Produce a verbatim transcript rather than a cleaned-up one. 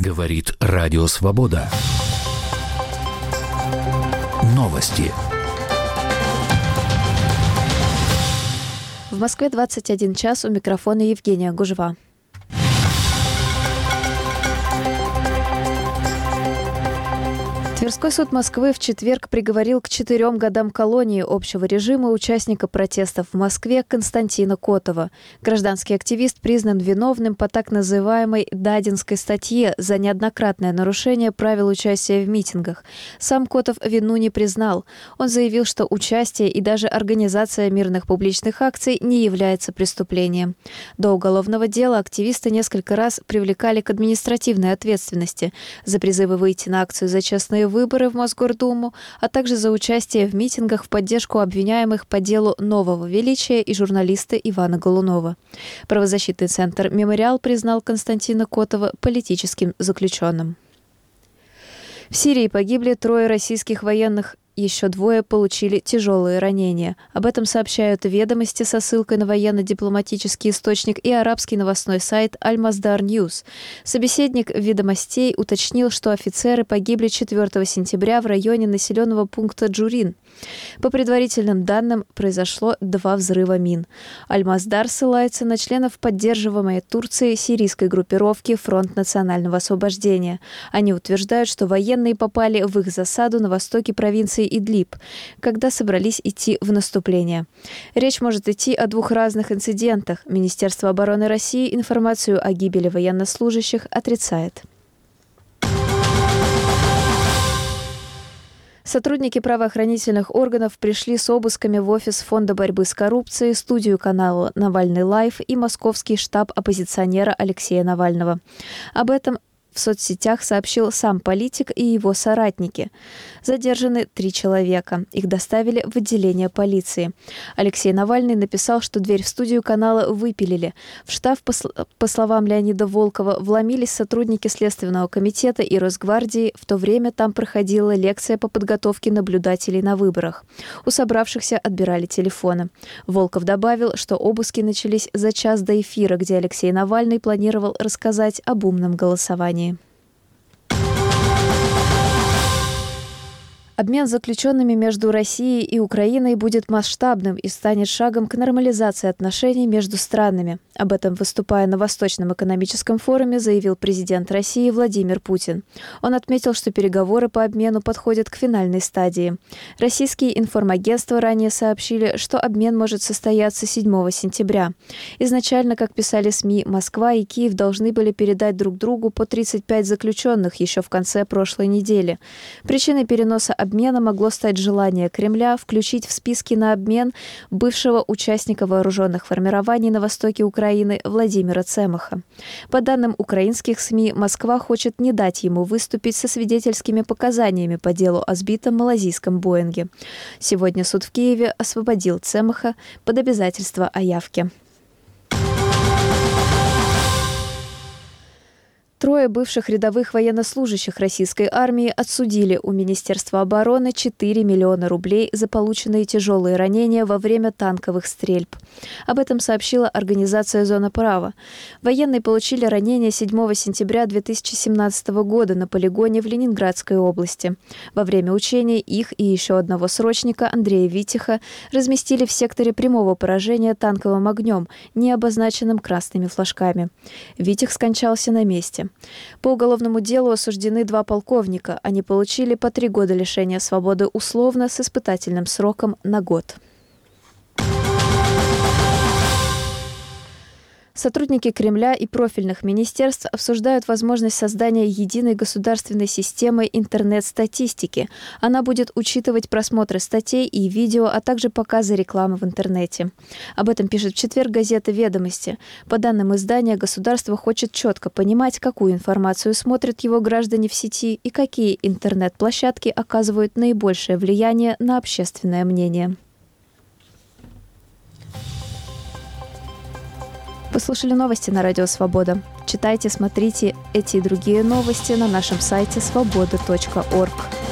Говорит Радио Свобода. Новости. В Москве двадцать один час, у микрофона Евгения Гужва. Тверской суд Москвы в четверг приговорил к четырем годам колонии общего режима участника протестов в Москве Константина Котова. Гражданский активист признан виновным по так называемой Дадинской статье за неоднократное нарушение правил участия в митингах. Сам Котов вину не признал. Он заявил, что участие и даже организация мирных публичных акций не является преступлением. До уголовного дела активисты несколько раз привлекали к административной ответственности за призывы выйти на акцию за честные выборы в Мосгордуму, а также за участие в митингах в поддержку обвиняемых по делу Нового Величия и журналиста Ивана Голунова. Правозащитный центр «Мемориал» признал Константина Котова политическим заключенным. В Сирии погибли трое российских военных, еще двое получили тяжелые ранения. Об этом сообщают «Ведомости» со ссылкой на военно-дипломатический источник и арабский новостной сайт «Аль-Масдар Ньюс». Собеседник «Ведомостей» уточнил, что офицеры погибли четвёртого сентября в районе населенного пункта Джурин. По предварительным данным, произошло два взрыва мин. «Аль-Масдар» ссылается на членов поддерживаемой Турцией сирийской группировки «Фронт национального освобождения». Они утверждают, что военные попали в их засаду на востоке провинции Идлиб, когда собрались идти в наступление. Речь может идти о двух разных инцидентах. Министерство обороны России информацию о гибели военнослужащих отрицает. Сотрудники правоохранительных органов пришли с обысками в офис Фонда борьбы с коррупцией, студию канала «Навальный Лайв» и московский штаб оппозиционера Алексея Навального. Об этом в соцсетях сообщил сам политик и его соратники. Задержаны три человека. Их доставили в отделение полиции. Алексей Навальный написал, что дверь в студию канала выпилили. В штаб, по, по словам Леонида Волкова, вломились сотрудники Следственного комитета и Росгвардии. В то время там проходила лекция по подготовке наблюдателей на выборах. У собравшихся отбирали телефоны. Волков добавил, что обыски начались за час до эфира, где Алексей Навальный планировал рассказать об умном голосовании. Обмен заключенными между Россией и Украиной будет масштабным и станет шагом к нормализации отношений между странами. Об этом, выступая на Восточном экономическом форуме, заявил президент России Владимир Путин. Он отметил, что переговоры по обмену подходят к финальной стадии. Российские информагентства ранее сообщили, что обмен может состояться седьмого сентября. Изначально, как писали СМИ, Москва и Киев должны были передать друг другу по тридцать пять заключенных еще в конце прошлой недели. Причиной переноса обмена могло стать желание Кремля включить в списки на обмен бывшего участника вооруженных формирований на востоке Украины Владимира Цемаха. По данным украинских СМИ, Москва хочет не дать ему выступить со свидетельскими показаниями по делу о сбитом малазийском Боинге. Сегодня суд в Киеве освободил Цемаха под обязательство о явке. Трое бывших рядовых военнослужащих российской армии отсудили у Министерства обороны четыре миллиона рублей за полученные тяжелые ранения во время танковых стрельб. Об этом сообщила организация «Зона права». Военные получили ранения седьмого сентября две тысячи семнадцатого года на полигоне в Ленинградской области. Во время учений их и еще одного срочника, Андрея Витиха, разместили в секторе прямого поражения танковым огнем, не обозначенным красными флажками. Витих скончался на месте. По уголовному делу осуждены два полковника. Они получили по три года лишения свободы условно с испытательным сроком на год. Сотрудники Кремля и профильных министерств обсуждают возможность создания единой государственной системы интернет-статистики. Она будет учитывать просмотры статей и видео, а также показы рекламы в интернете. Об этом пишет в четверг газета «Ведомости». По данным издания, государство хочет четко понимать, какую информацию смотрят его граждане в сети и какие интернет-площадки оказывают наибольшее влияние на общественное мнение. Вы слушали новости на Радио Свобода. Читайте, смотрите эти и другие новости на нашем сайте свобода точка орг.